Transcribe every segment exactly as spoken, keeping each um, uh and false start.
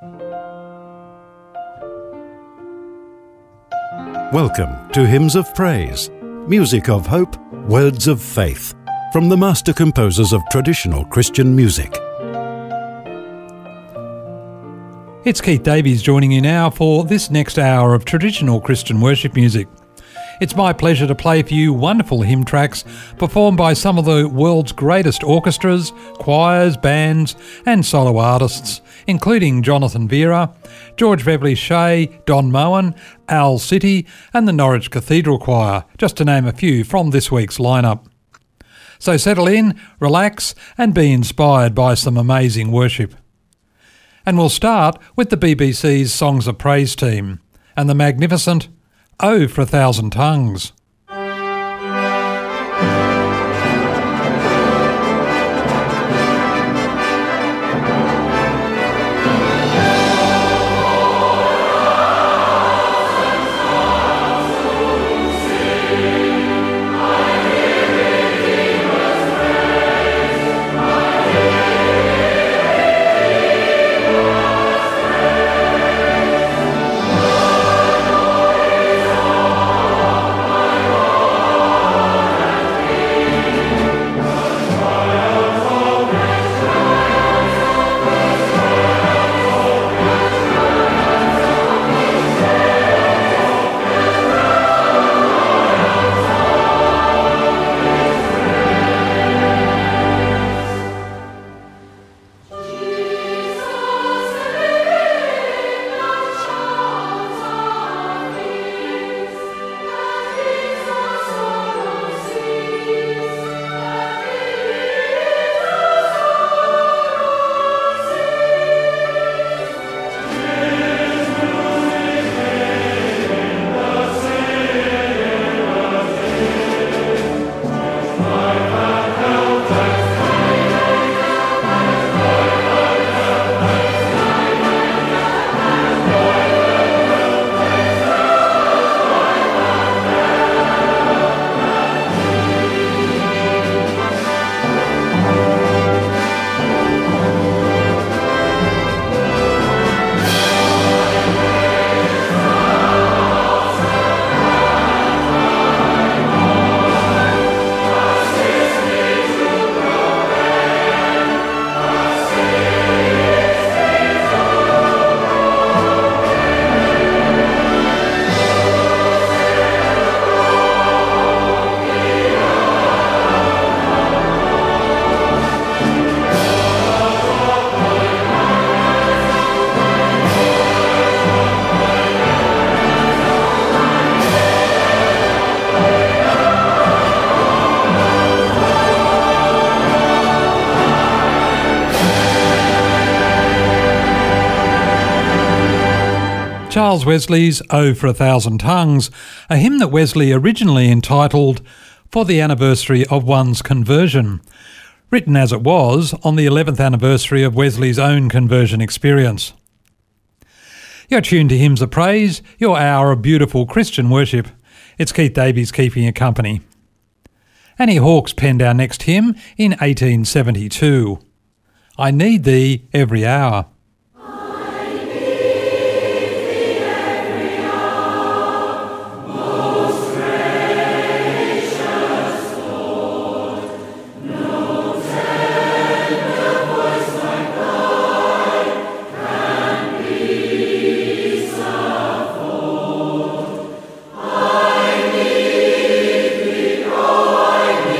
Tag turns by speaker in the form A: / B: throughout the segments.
A: Welcome to Hymns of Praise, music of hope, words of faith, from the master composers of traditional Christian music.
B: It's Keith Davies joining you now for this next hour of traditional Christian worship music. It's my pleasure to play for you wonderful hymn tracks performed by some of the world's greatest orchestras, choirs, bands and solo artists, including Jonathan Vera, George Beverly Shea, Don Moen, Owl City and the Norwich Cathedral Choir, just to name a few from this week's lineup. So settle in, relax and be inspired by some amazing worship. And we'll start with the B B C's Songs of Praise team and the magnificent Oh for a Thousand Tongues. Charles Wesley's Oh for a Thousand Tongues, a hymn that Wesley originally entitled For the Anniversary of One's Conversion, written as it was on the eleventh anniversary of Wesley's own conversion experience. You're tuned to Hymns of Praise, your hour of beautiful Christian worship. It's Keith Davies keeping you company. Annie Hawkes penned our next hymn in eighteen seventy-two. I Need Thee Every Hour.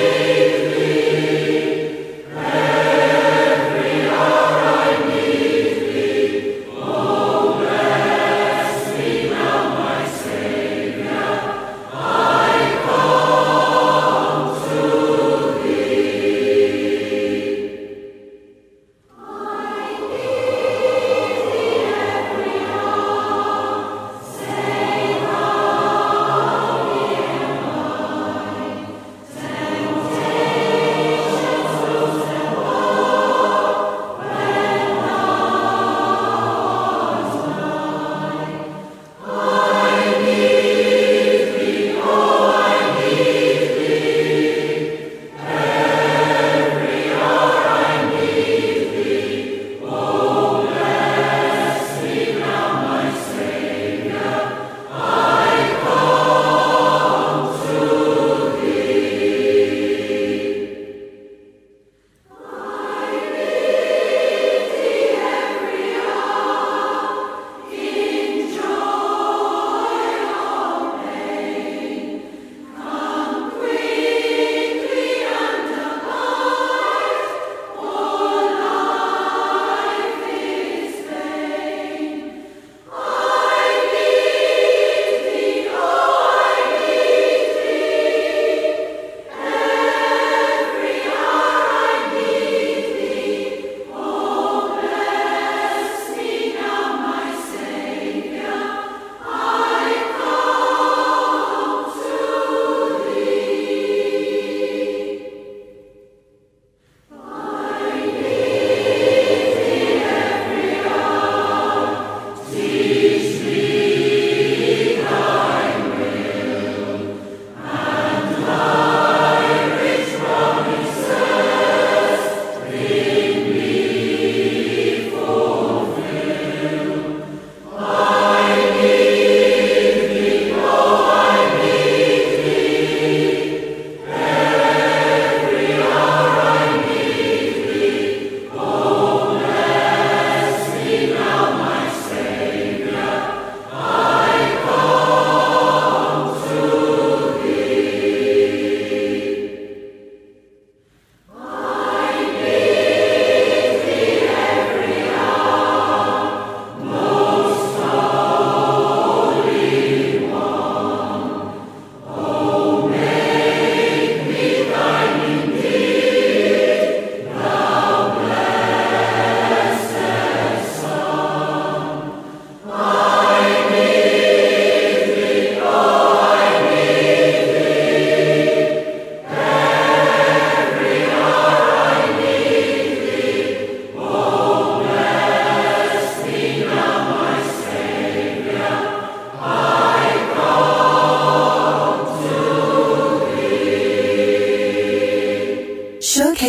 C: Every hour I need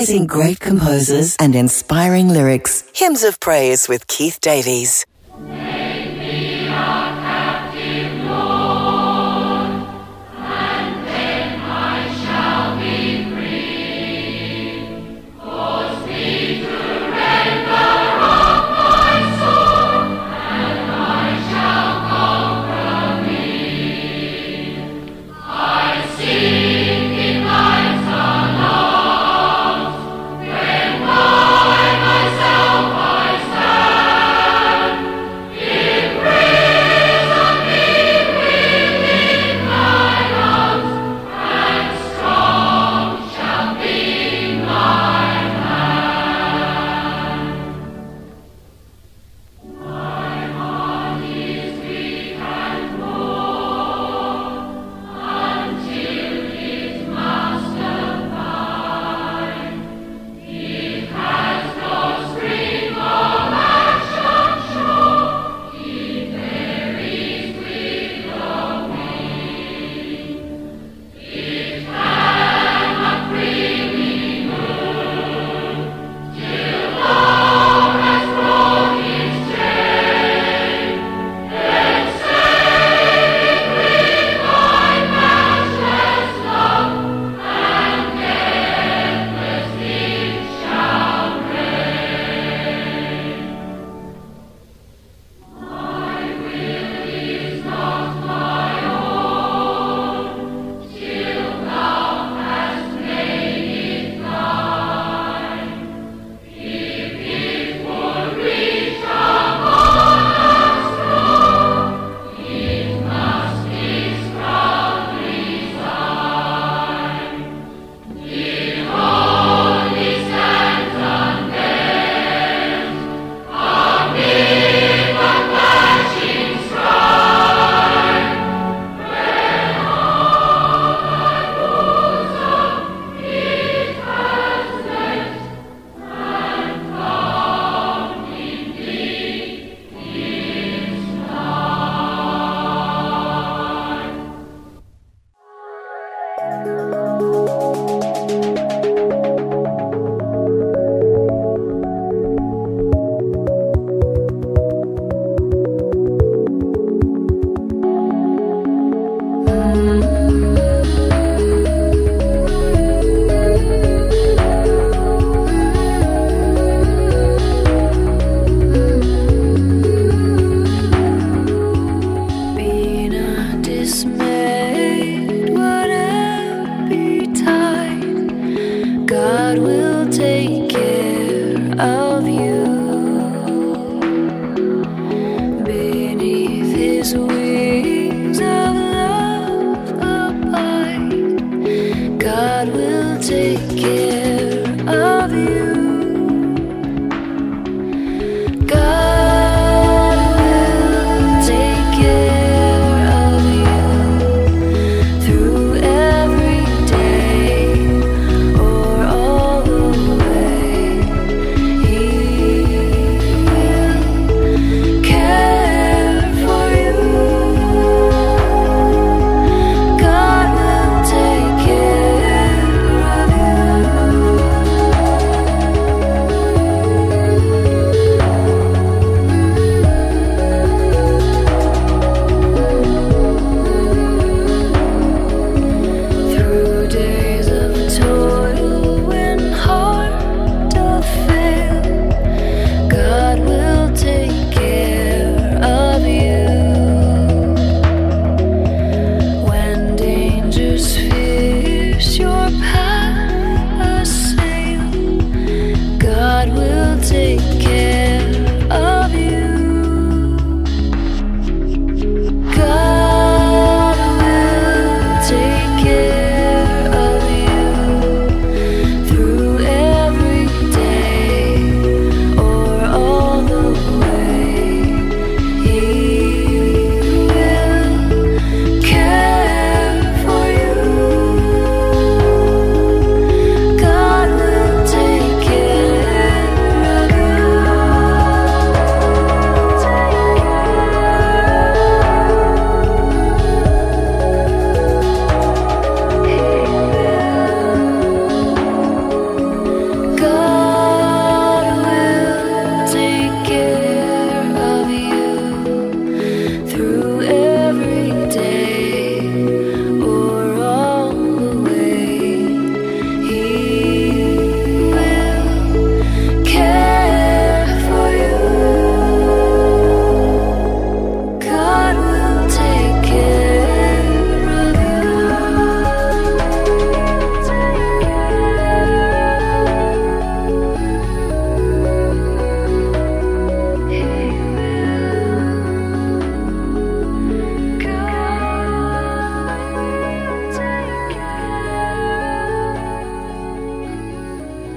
C: celebrating great composers and inspiring lyrics. Hymns of Praise with Keith Davies.
D: When by myself I stand,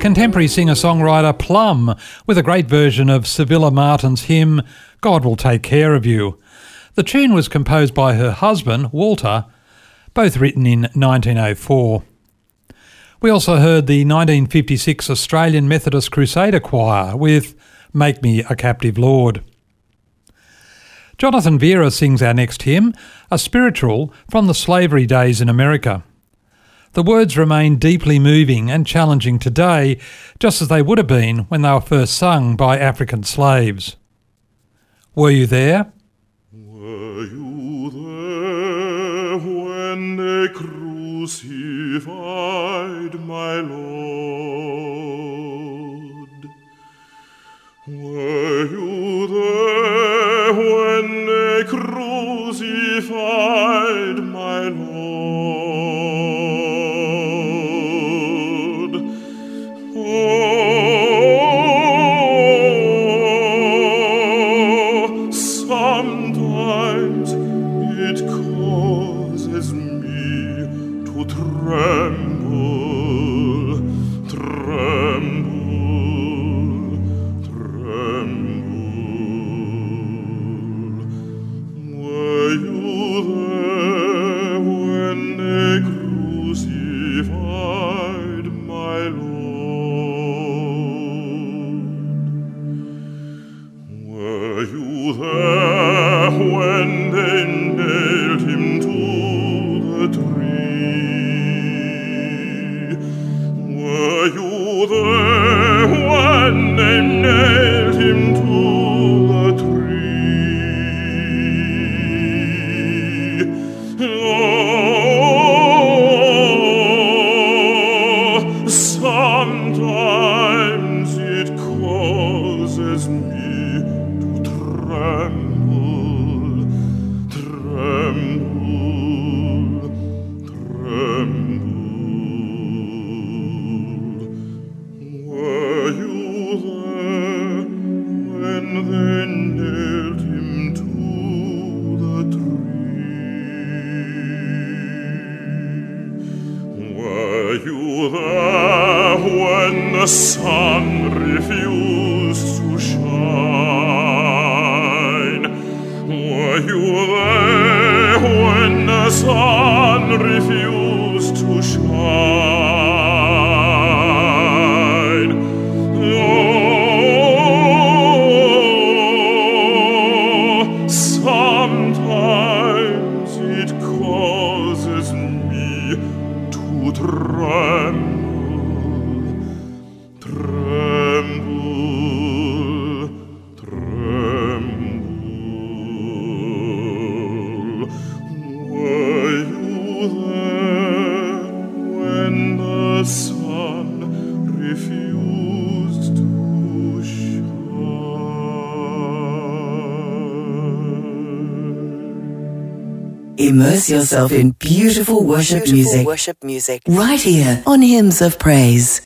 B: contemporary singer-songwriter Plum with a great version of Sevilla Martin's hymn, God Will Take Care of You. The tune was composed by her husband, Walter, both written in nineteen oh four. We also heard the nineteen fifty-six Australian Methodist Crusader Choir with Make Me a Captive Lord. Jonathan Vera sings our next hymn, a spiritual from the slavery days in America. The words remain deeply moving and challenging today, just as they would have been when they were first sung by African slaves. Were you there?
D: Were you there when they crucified my Lord? Were you there when they crucified my Lord? Oh, sometimes it causes me to tremble, tremble, tremble. Were you there when they crucified my Lord? Were you there when they nailed him to the tree? Were you there when they nailed him to the tree? Oh, sometimes it causes me to tremble, tremble, tremble. Were you there when they nailed him to the tree? Were you there when the sun refused to shine? Were you there when the sun refused to shine? Oh, sometimes it causes me to tremble, tremble, tremble. Were you there when the sun refused to shine?
C: Immerse yourself in beautiful worship
E: Beautiful
C: music
E: worship music.
C: right here on Hymns of Praise.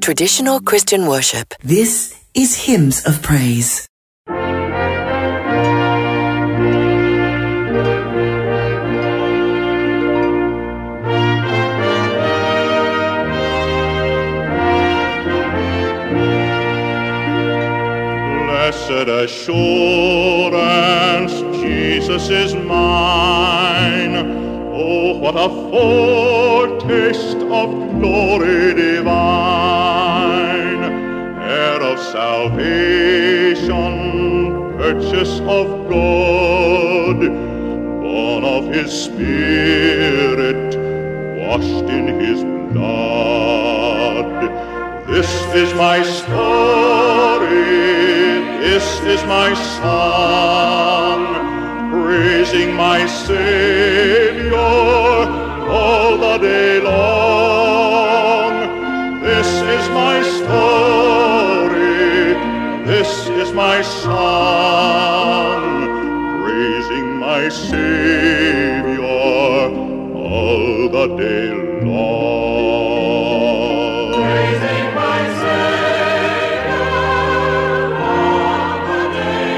C: Traditional Christian worship. This is Hymns of Praise.
D: Blessed assurance, Jesus is mine. Oh, what a foretaste of glory divine, heir of salvation, purchase of God, born of His Spirit, washed in His blood. This is my story. This is my song, praising my Savior all the day long. This is my story, this is my song, praising my Savior all the day long. Praising my Savior all the day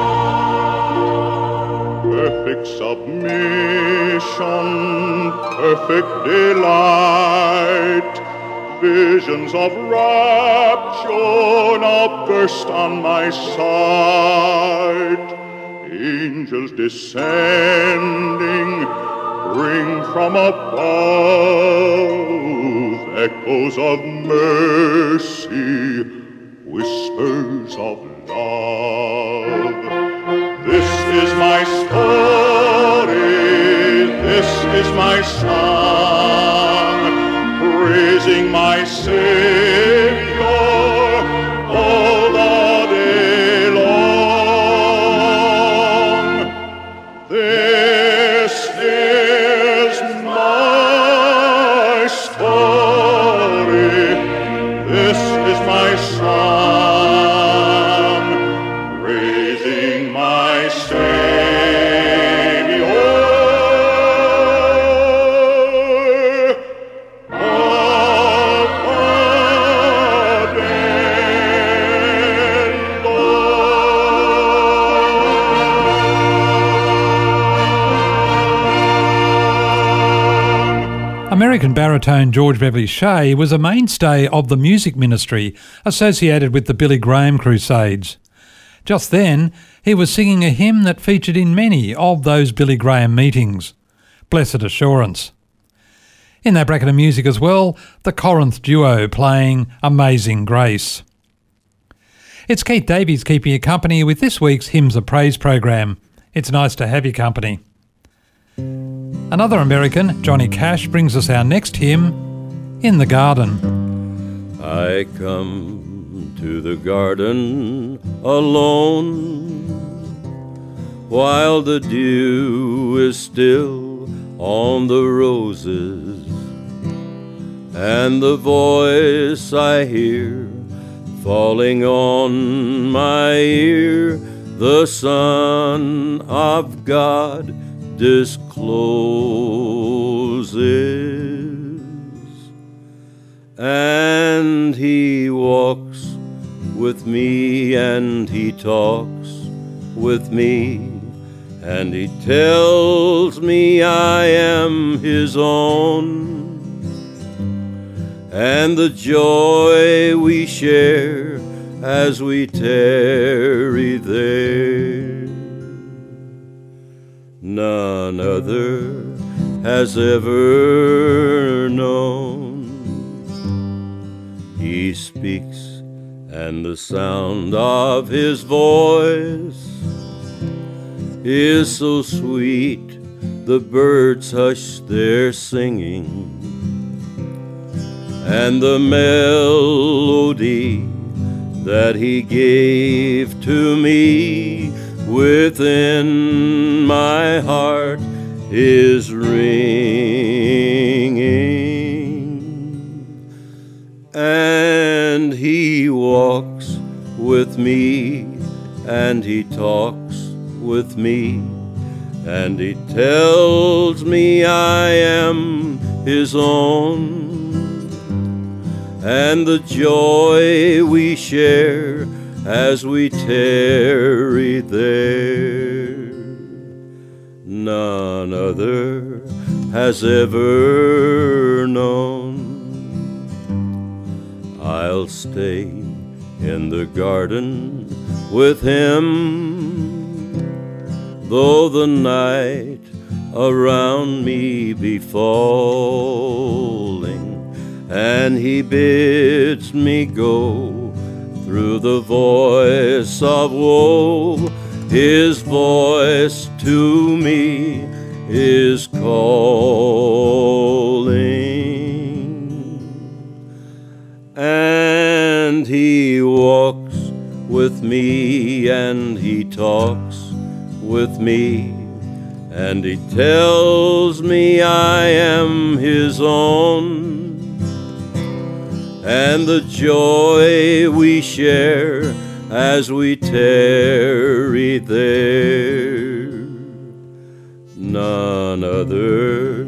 D: long. Perfect submission, perfect delight, visions of rapture now burst on my sight. Angels descending bring from above echoes of mercy, whispers of love. This is my story, this is my song, praising my Savior all the day long. This is my story, this is my song, praising my Savior all the day long.
B: American baritone George Beverly Shea was a mainstay of the music ministry associated with the Billy Graham Crusades. Just then, he was singing a hymn that featured in many of those Billy Graham meetings, Blessed Assurance. In that bracket of music as well, the Corinth Duo playing Amazing Grace. It's Keith Davies keeping you company with this week's Hymns of Praise program. It's nice to have your company. Another American, Johnny Cash, brings us our next hymn, In the Garden.
E: I come to the garden alone, while the dew is still on the roses, and the voice I hear falling on my ear, the Son of God discloses, and He walks with me, and He talks with me, and He tells me I am His own, and the joy we share as we tarry there, none other has ever known. He speaks, and the sound of His voice is so sweet, the birds hush their singing, and the melody that He gave to me within my heart is ringing, and He walks with me, and He talks with me, and He tells me I am His own, and the joy we share as we tarry there. None other has ever known. I'll stay in the garden with him, though the night around me be falling, and he bids me go through the voice of woe. His voice to me is calling, and he walks with me, and he talks with me, and he tells me I am his own, and the joy we share as we tarry there, none other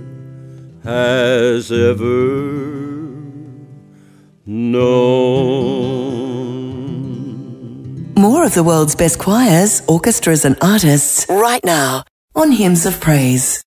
E: has ever known.
C: More of the world's best choirs, orchestras and artists right now on Hymns of Praise.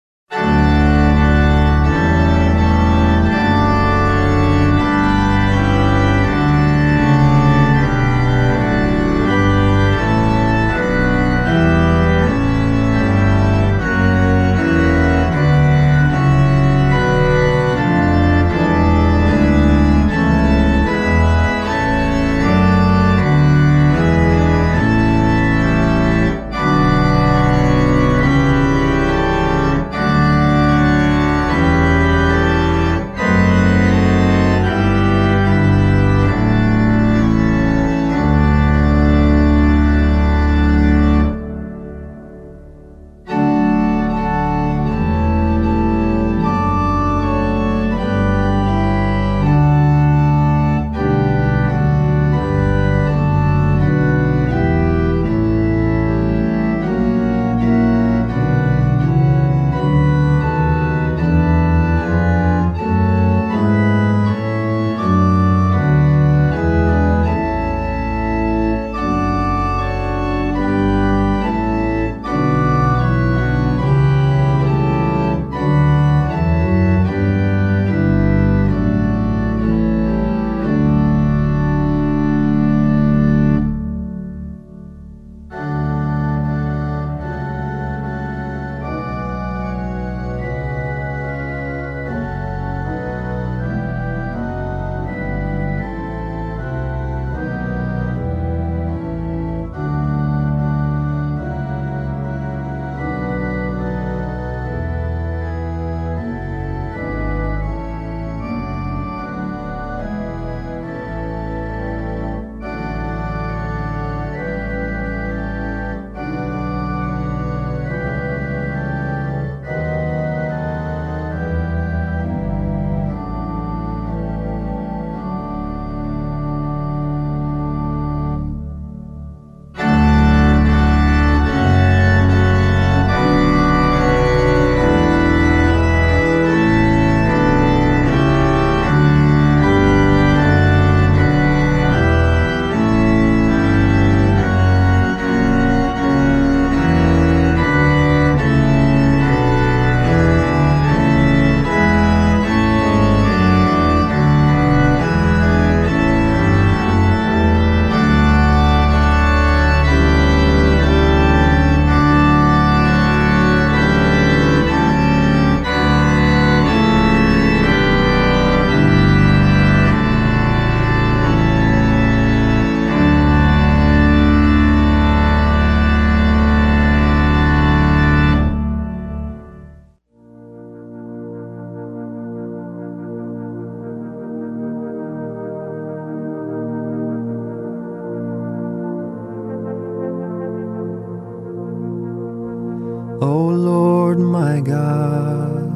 F: O Lord my God,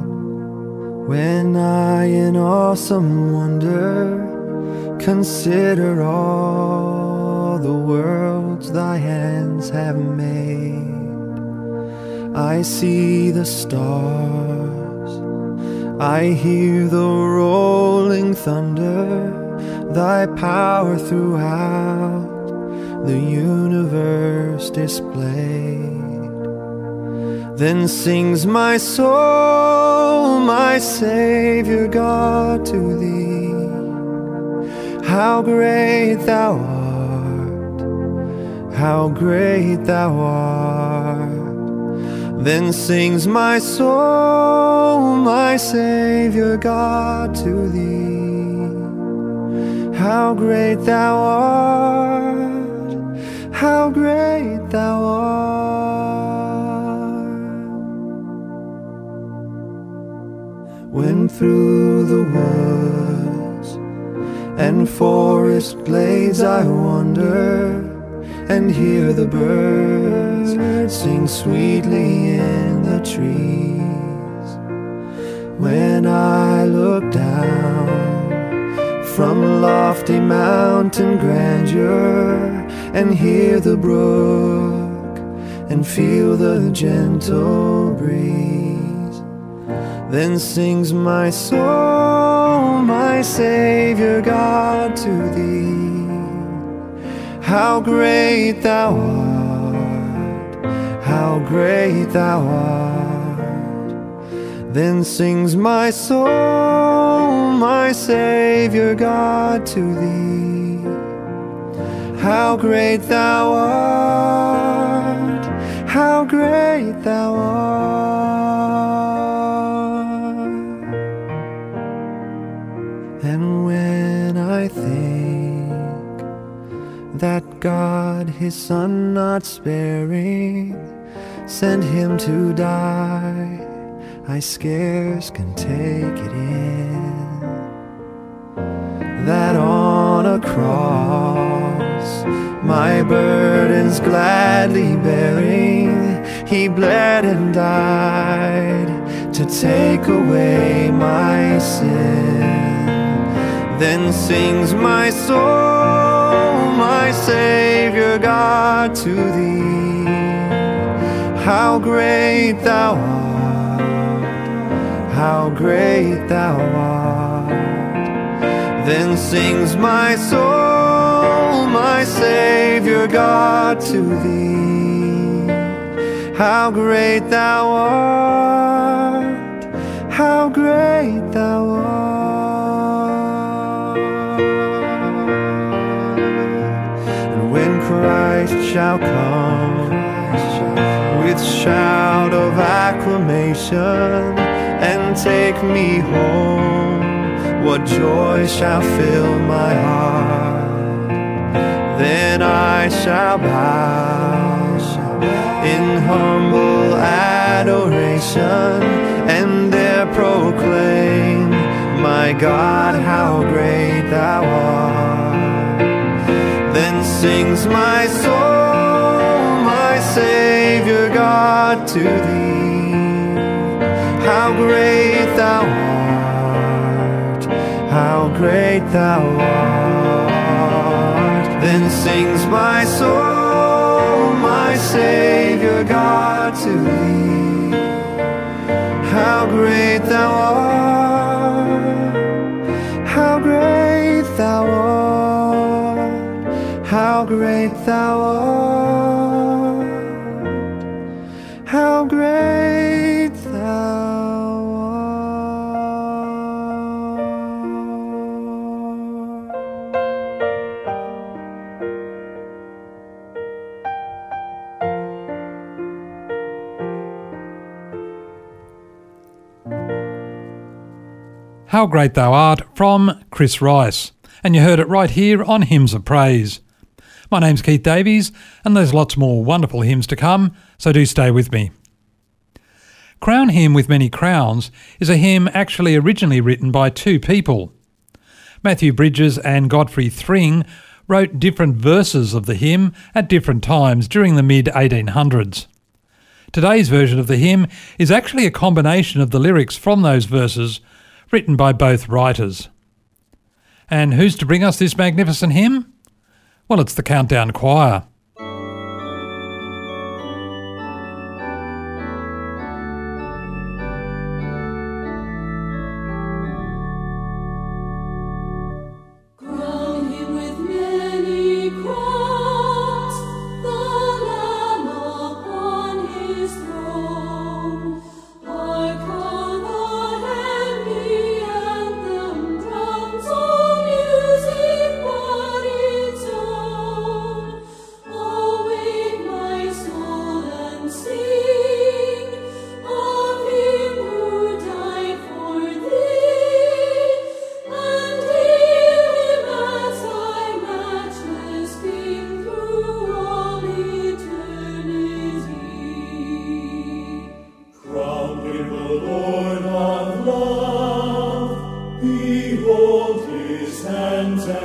F: when I in awesome wonder consider all the worlds thy hands have made, I see the stars, I hear the rolling thunder, thy power throughout the universe displayed. Then sings my soul, my Savior God, to thee. How great thou art, how great thou art. Then sings my soul, my Savior God, to thee. How great thou art, how great thou art. When through the woods and forest glades I wander, and hear the birds sing sweetly in the trees. When I look down from lofty mountain grandeur, and hear the brook and feel the gentle breeze, then sings my soul, my Savior God, to thee. How great thou art, how great thou art. Then sings my soul, my Savior God, to thee. How great thou art, how great thou art. And when I think that God, his Son not sparing, sent him to die, I scarce can take it in, that on a cross, my burdens gladly bearing, he bled and died to take away my sin. Then sings my soul, my Savior God, to thee. How great thou art, how great thou art. Then sings my soul, my Savior God, to thee. How great thou art, how great thou art. Christ shall come with shout of acclamation and take me home, what joy shall fill my heart. Then I shall bow in humble adoration and there proclaim, my God, how great thou art. Then sings my soul, my Savior God, to thee. How great thou art, how great thou art. Then sings my soul, my Savior God, to thee. How great thou art, how great thou art. How great thou art, how great thou
B: art. How Great Thou Art from Chris Rice. And you heard it right here on Hymns of Praise. My name's Keith Davies, and there's lots more wonderful hymns to come, so do stay with me. Crown Hymn with Many Crowns is a hymn actually originally written by two people. Matthew Bridges and Godfrey Thring wrote different verses of the hymn at different times during the mid eighteen hundreds. Today's version of the hymn is actually a combination of the lyrics from those verses written by both writers. And who's to bring us this magnificent hymn? Well, it's the Countdown Choir.
G: Grow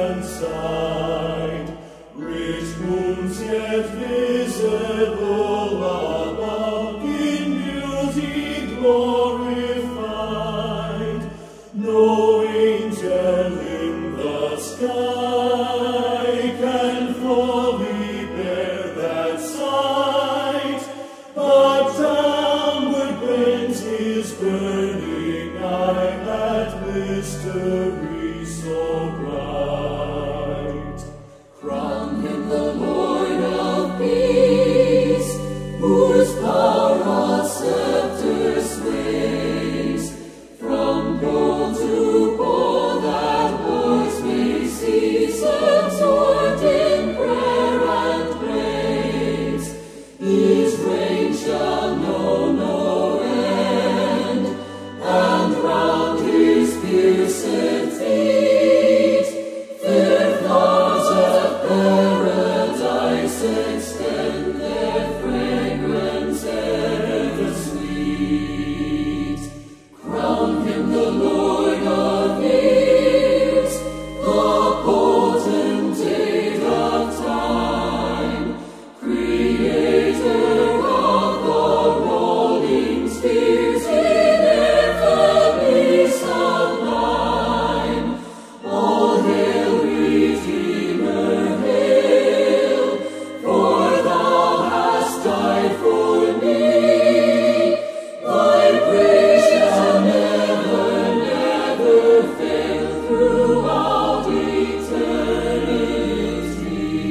D: and sight, rich moons yet visible above, in beauty glorified, no angel in the sky can fully bear that sight, but downward bends his burning eye at mystery so bright. Crown him the Lord of peace, whose power a scepter sways, from pole to pole that wars may cease, absorbed in prayer and praise. His reign shall know no end, and round his pierced feet fair flowers of paradise extend their fragrance ever sweet. Crown him the Lord of years, the potentate of time, creator of the rolling spheres, ineffably sublime. All hail, Redeemer, hail, for thou hast died for me. Thy praise shall never, never fail throughout eternity.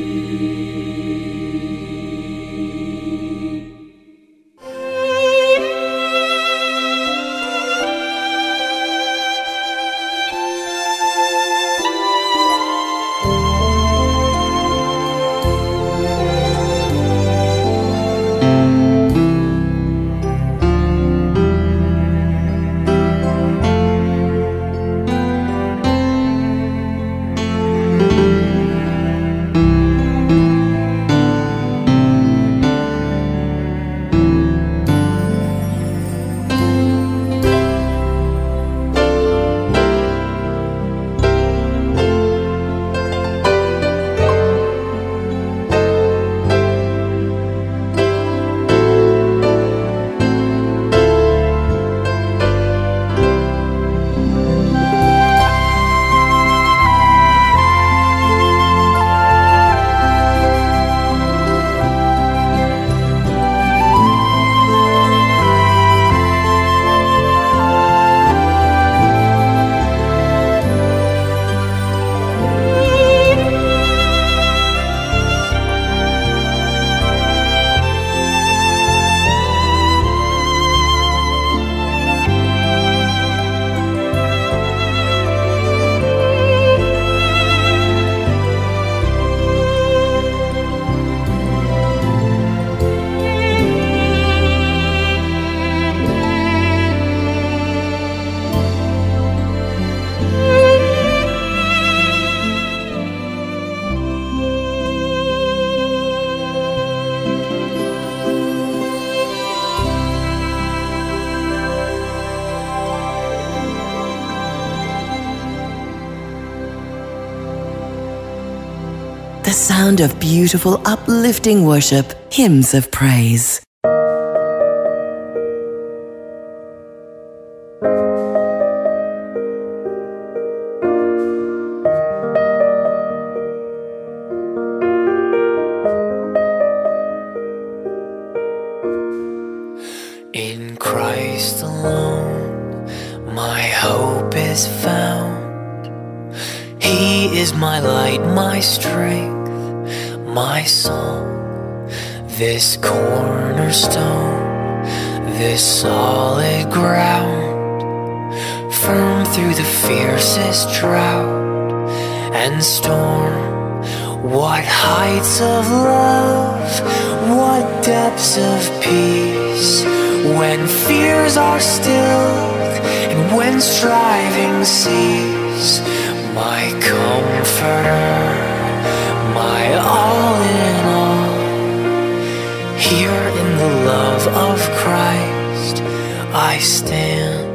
C: The sound of beautiful, uplifting worship, hymns of praise.
G: In Christ alone, my hope is found. He is my light, my strength, my song. This cornerstone, this solid ground, firm through the fiercest drought and storm. What heights of love, what depths of peace, when fears are stilled and when striving cease. My comforter, my all in all, here in the love of Christ I stand.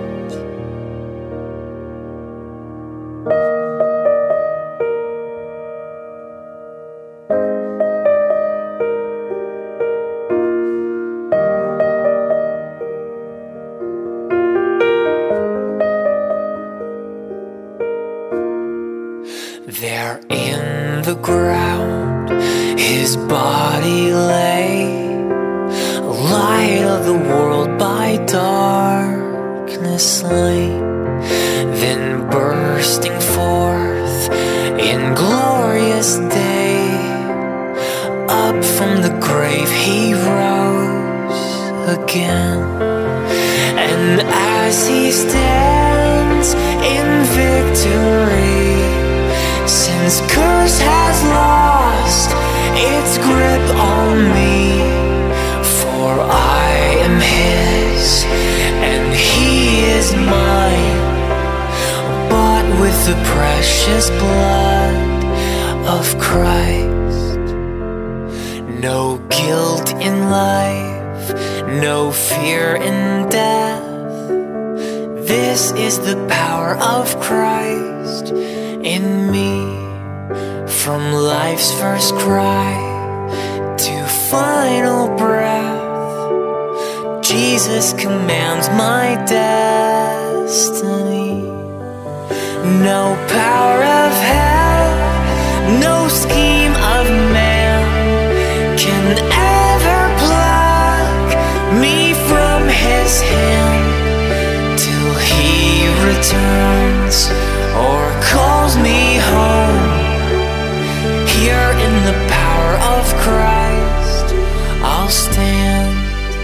G: on the ground, his body lay, light of the world by darkness slain. Then bursting forth in glorious day, up from the grave he rose again. And as he stands in victory, since curse has lost its grip on me, for I am his and he is mine, bought with the precious blood of Christ. No guilt in life, no fear in death. This is the power of Christ in me. From life's first cry to final breath, Jesus commands my destiny. No power of hell, no scheme of man can ever pluck me from his hand, till he returns or calls me home. Here in the power of Christ I'll stand,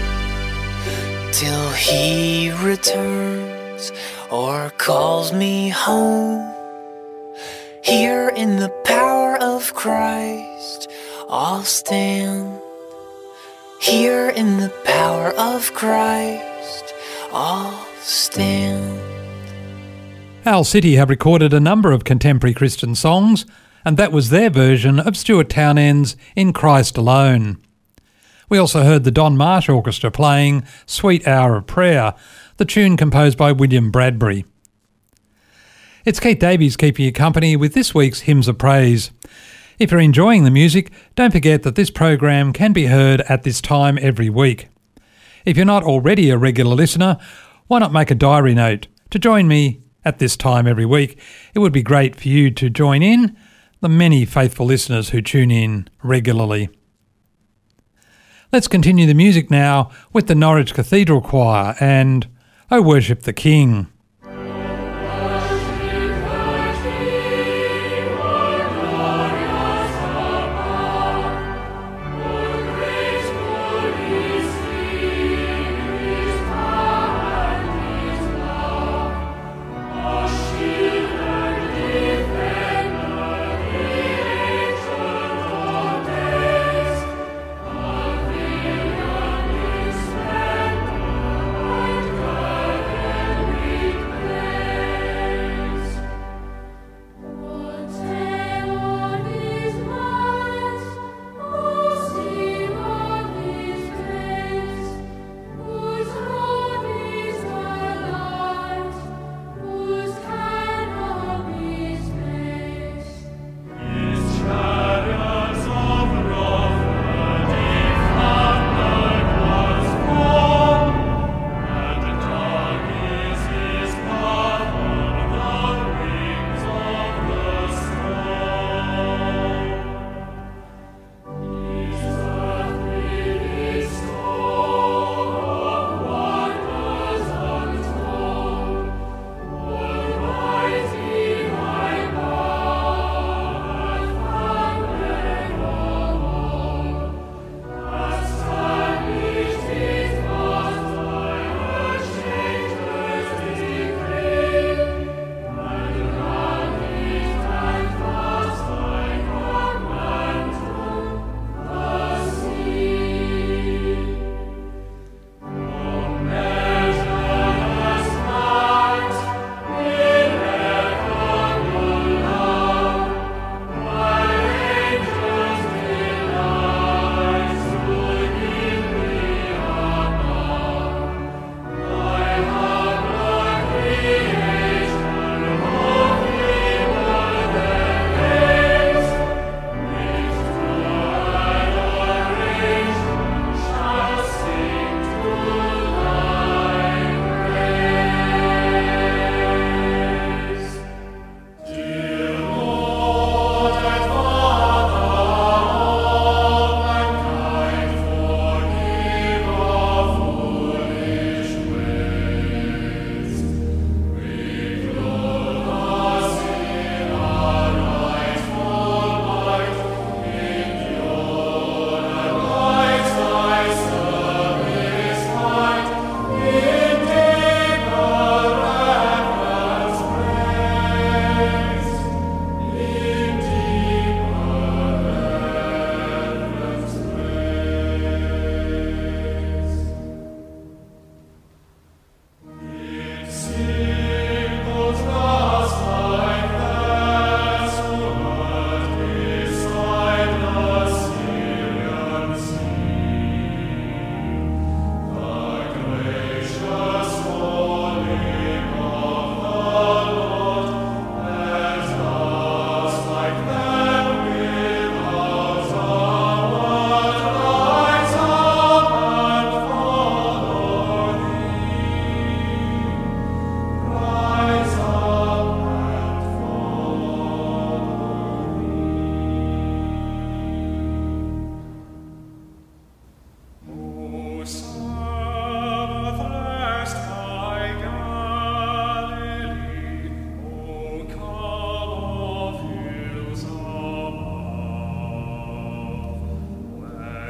G: till he returns or calls me home. Here in the power of Christ I'll stand. Here in the power of Christ I'll stand.
B: Owl City have recorded a number of contemporary Christian songs, and that was their version of Stuart Townend's In Christ Alone. We also heard the Don Marsh Orchestra playing Sweet Hour of Prayer, the tune composed by William Bradbury. It's Keith Davies keeping you company with this week's Hymns of Praise. If you're enjoying the music, don't forget that this program can be heard at this time every week. If you're not already a regular listener, why not make a diary note to join me at this time every week? It would be great for you to join in the many faithful listeners who tune in regularly. Let's continue the music now with the Norwich Cathedral Choir and O Worship the King.
D: We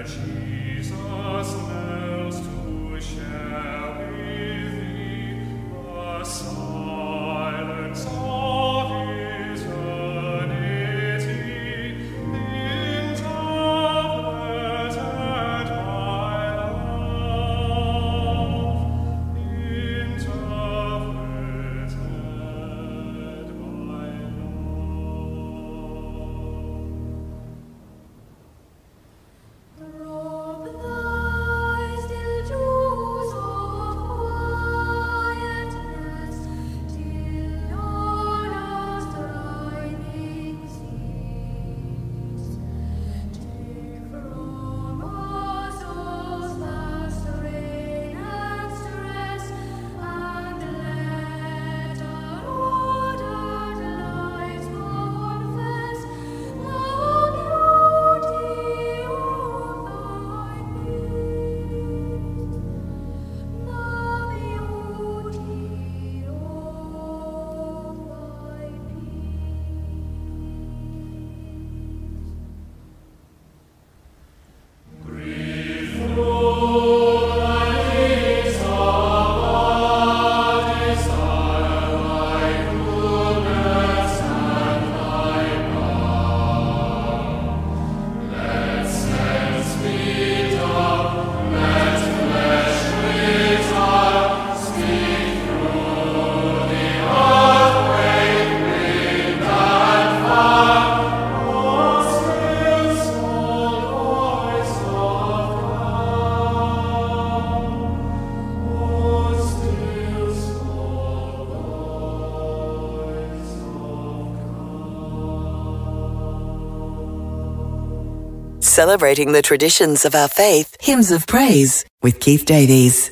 C: Celebrating the traditions of our faith, Hymns of Praise with Keith Davies.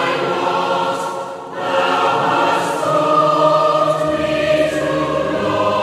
H: Lord.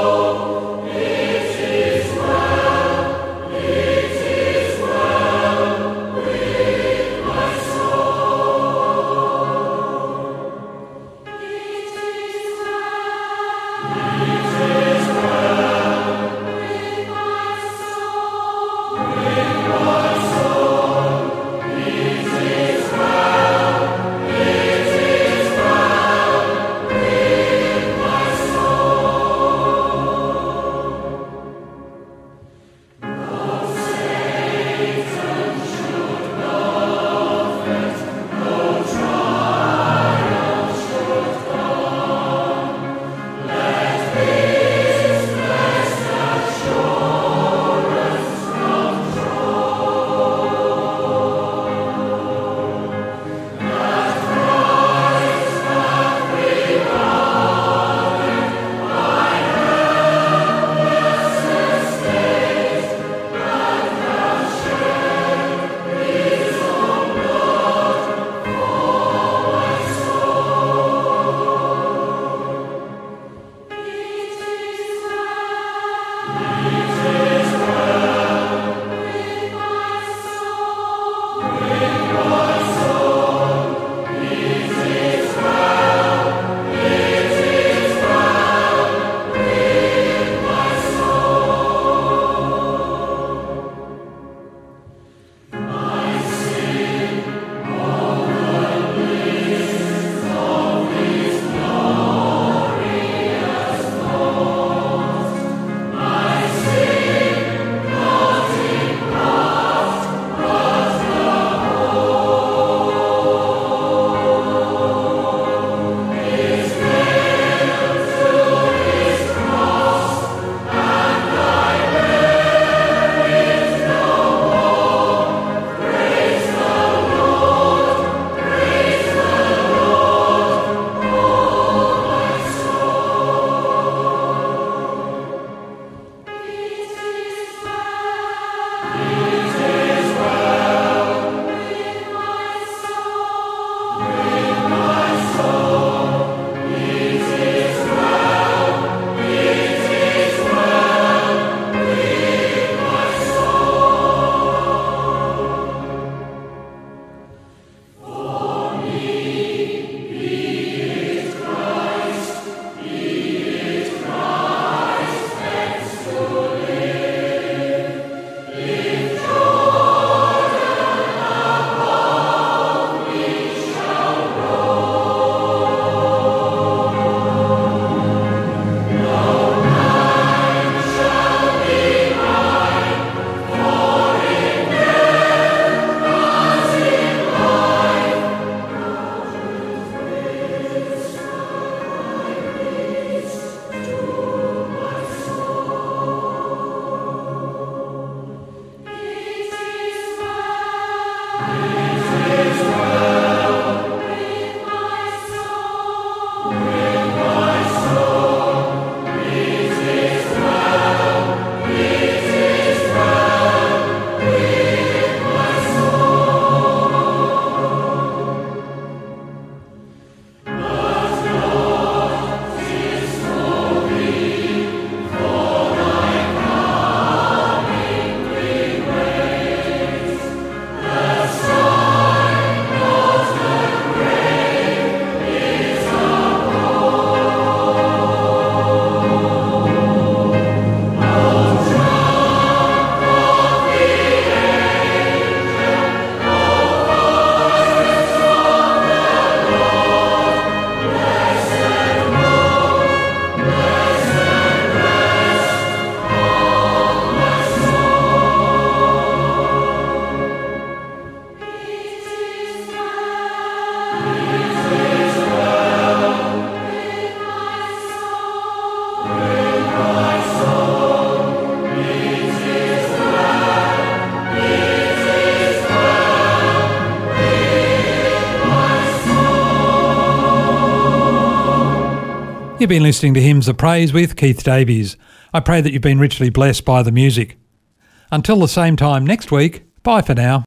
B: You've been listening to Hymns of Praise with Keith Davies. I pray that you've been richly blessed by the music. Until the same time next week, bye for now.